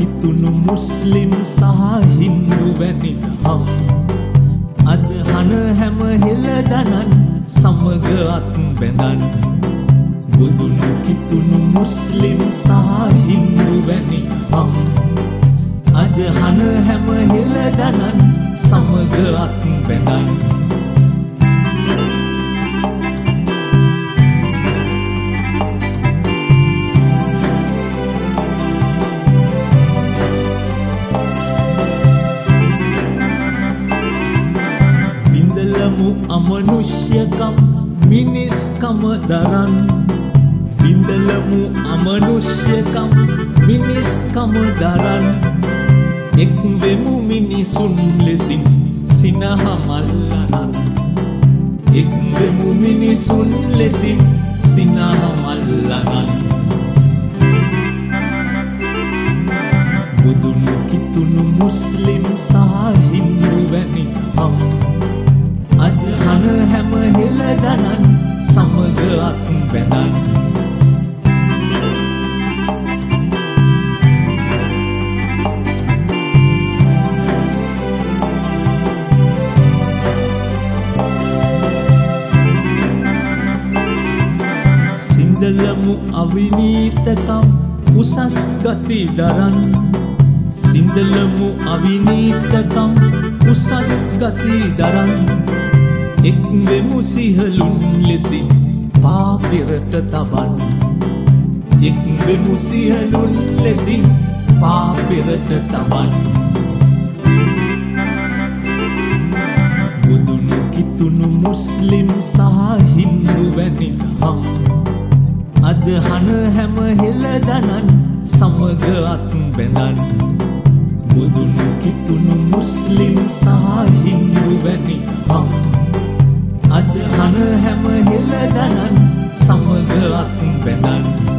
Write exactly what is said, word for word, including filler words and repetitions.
කිතුණු මුස්ලිම් සහ හින්දු වැනි දහම් අද හන හැම හෙළදනන් සමග අත් බැඳන් බුදුනු කිතුණු මුස්ලිම් සහ හින්දු වැනි දහම් අද හන හැම හෙළදනන් සමග අත් බැඳන් අමනුෂ්‍යකම් මිනිස්කම දරන් බින්දලමු අමනුෂ්‍යකම් මිනිස්කම දරන් එක් වෙමු මිනිසුන් ලෙසින් සිනහ මල්ලරන් එක් වෙමු මිනිසුන් ලෙසින් සිනහ මල්ලරන් බුදුනු කිතුණු මුස්ලිම් සහ හින්දු වැනි දහම් අද හන හැම හෙළදනන් සමග අත් බැඳන් සින්දලමු අවිනීතකම් උසස් ගති දරන් සින්දලමු අවිනීතකම් උසස් ගති දරන් එක් වෙමු සිහලුන් ලෙසින් පාපිරට තබන් එක් වෙමු සිහලුන් ලෙසින් පාපිරට තබන් බුදුනු කිතුණු මුස්ලිම් සහ හින්දු වැනි දහම් අද හන හැම හෙළදනන් සමග අත් බැඳන් බුදුනු කිතුණු මුස්ලිම් සහ හින්දු වැනි දහම් අද හන හැම හෙළදනන් සමග අත් බැඳන්